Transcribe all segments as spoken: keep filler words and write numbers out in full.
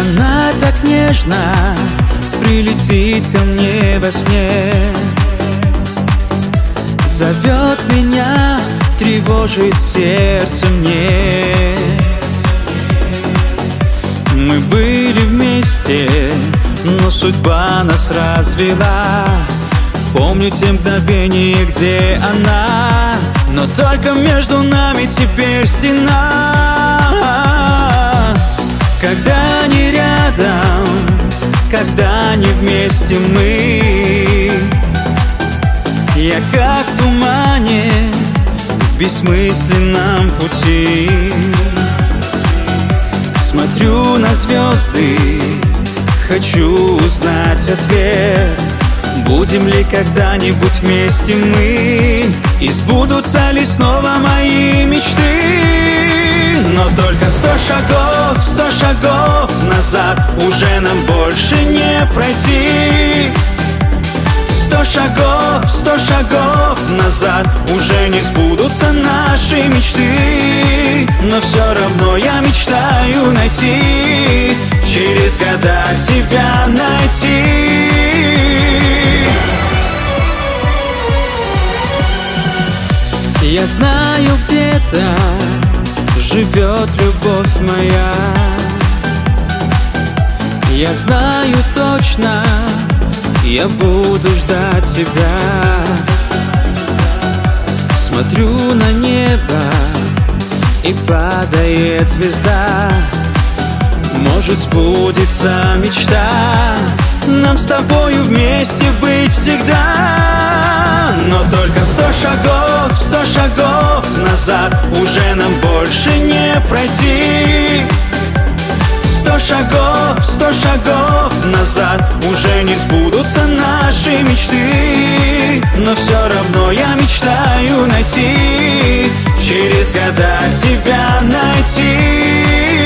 Она так нежно прилетит ко мне во сне, зовет меня, тревожит сердце мне. Мы были вместе, но судьба нас развела. Помню те мгновения, где она, но только между нами теперь стена. Когда не рядом, когда не вместе мы, я как в тумане в бессмысленном пути. Смотрю на звезды, хочу узнать ответ. Будем ли когда-нибудь вместе мы? И сбудутся ли снова мои мечты? Но только сто шагов, сто шагов назад уже нам больше не пройти. Сто шагов, сто шагов назад уже не сбудутся наши мечты. Но все равно я мечтаю найти, через года тебя найти. Я знаю, где-то живет любовь моя. Я знаю точно, я буду ждать тебя. Смотрю на небо, и падает звезда. Может, сбудется мечта, нам с тобою вместе быть всегда. Но только сто шагов, сто шагов назад уже нам больше не пройти. Сто шагов, сто шагов назад уже не сбудутся наши мечты. Но все равно я мечтаю найти, через года тебя найти.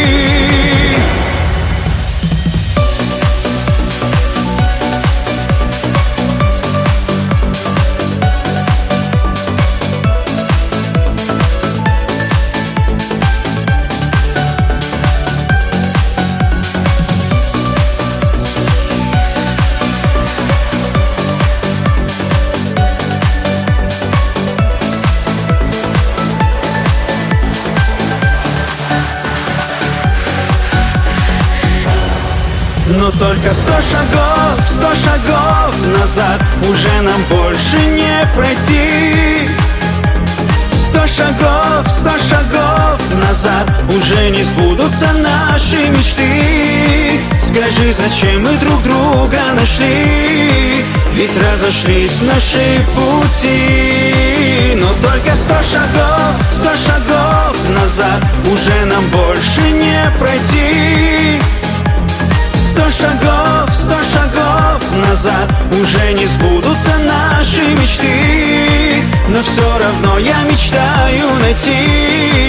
Но только сто шагов, сто шагов назад уже нам больше не пройти. Сто шагов, сто шагов назад уже не сбудутся наши мечты. Скажи, зачем мы друг друга нашли? Ведь разошлись наши пути. Но только сто шагов, сто шагов назад уже нам больше не пройти. Сто шагов, сто шагов назад уже не сбудутся наши мечты. Но все равно я мечтаю найти,